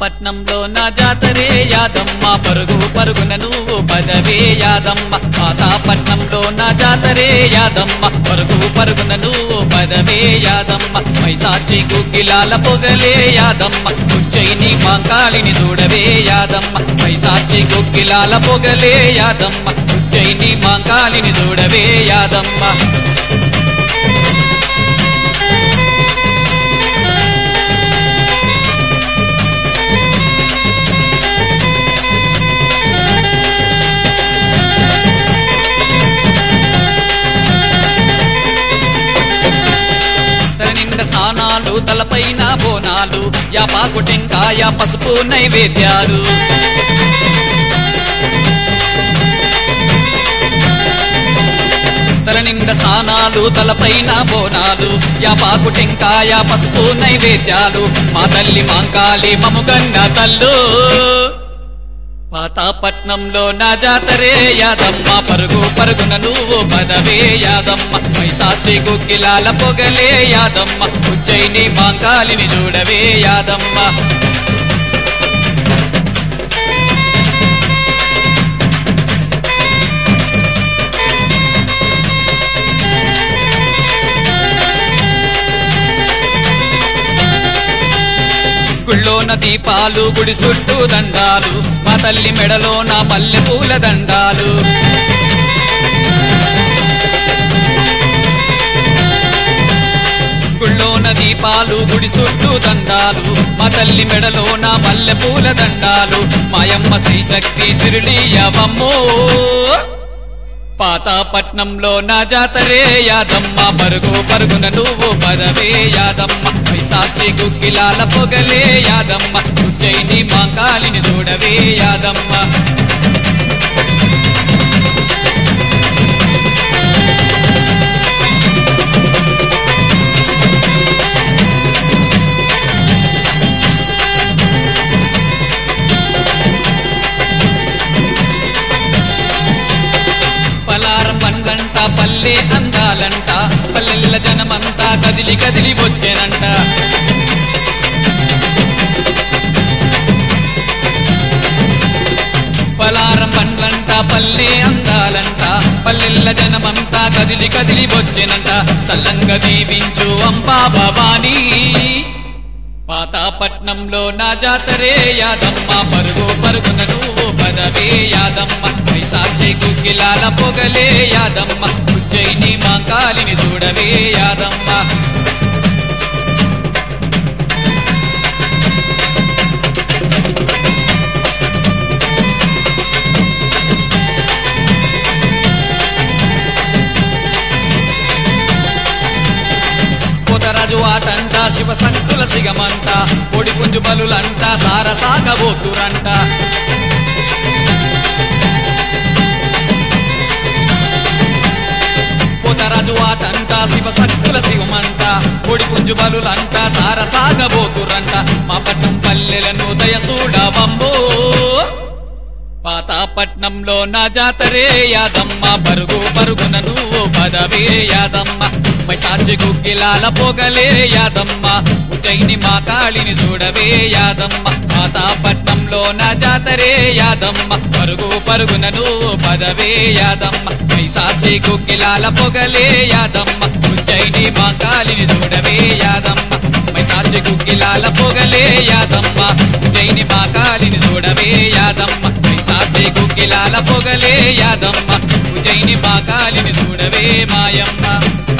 పాతాపట్నంలో నా జాతరే యాదమ్మ పరుగు పరుగున నువ్వు పదవే యాదమ్మ పాతాపట్నంలో నా జాతరే యాదమ్మ పరుగు పరుగున నువ్వు పదవే యాదమ్మ మైసాచి గుగ్గిలాల పొగలే యాదమ్మ ఉజ్జయిని మాంకాళిని చూడవే యాదమ్మ మైసాచి గుగ్గిలాల పొగలే యాదమ్మ ఉజ్జయిని మాంకాళిని చూడవే యాదమ్మ నిండ స్నానాలు తలపైన బోనాలు యాపాకు టెంకాయ పసుపు నైవేద్యాలు నిండ స్నానాలు తలపైన బోనాలు యాపాకు టెంకాయ పసుపు నైవేద్యాలు మా తల్లి మాంకాళి మముగన్న తల్లు పాతాపట్నంలో నా జాతరే యాదమ్మ పరుగు పరుగున నువ్వు పదవే యాదమ్మ మైసాచి గుగ్గిలాల పొగలే యాదమ్మ ఉజ్జయిని మాంకాళిని చూడవే యాదమ్మ గుళ్ళోన దీపాలు గుడి చుట్టూ దండాలు మా తల్లి మెడలోన మల్లె పూల దండాలు గుళ్ళోన దీపాలు గుడి చుట్టూ దండాలు మా తల్లి మెడలోన మల్లె పూల దండాలు మాయమ్మ శ్రీశక్తి సిరులియవమ్మో పాతాపట్నంలో నా జాతరే యాదమ్మ పరుగు పరుగున నువ్వు పదవే యాదమ్మ మైసాచి గుగ్గిలాల పొగలే యాదమ్మ ఉజ్జయిని మాంకాళిని చూడవే యాదమ్మ పలారం పండంట పల్లె అందాలంట పల్లెల్ల జనమంతా కదిలి కదిలి వచ్చేనంట పలారం పండ్లంట పల్లె అందాలంట పల్లెల్ల జనమంతా కదిలి కదిలి వచ్చేనంట సల్లంగా దీవించు అంబా భవానీ పాతాపట్నంలో నా జాతరే యాదమ్మ పరుగు పరుగున నువ్వు పదవే యాదమ్మ మైసాచి గుగ్గిలాల పొగలే యాదమ్మ ఉజ్జయిని మాంకాళిని చూడవే యాదమ్మ పోతరాజు ఆటంట శివ సంతుల సిగమంట కోడి పుంజు బలులంట సారసాగబోతురంట పోతరాజు ఆటంట శివ శక్తుల శివమంట కోడి పుంజు బలులంట సారసాగబోతురంట మా పట్నం పల్లెలను దయసూడవమ్మో పాతాపట్నంలో నా జాతరే యాదమ్మ పరుగు పరుగున నువ్వు పదవే యాదమ్మ మైసాచి గుగ్గిలాల పొగలే యాదమ్మ ఉజ్జయిని మాంకాళిని చూడవే యాదమ్మ పాతాపట్నంలో నా జాతరే యాదమ్మ పరుగు పరుగున నువ్వు పదవే యాదమ్మ మైసాచి గుగ్గిలాల పొగలే యాదమ్మ ఉజ్జయిని మాంకాళిని చూడవే యాదమ్మ మైసాచి గుగ్గిలాల పొగలే యాదమ్మ ఉజ్జయిని మాంకాళిని చూడవే యాదమ్మ మైసాచి గుగ్గిలాల పొగలే యాదమ్మ ఉజ్జయిని మాంకాళిని చూడవే మాయమ్మ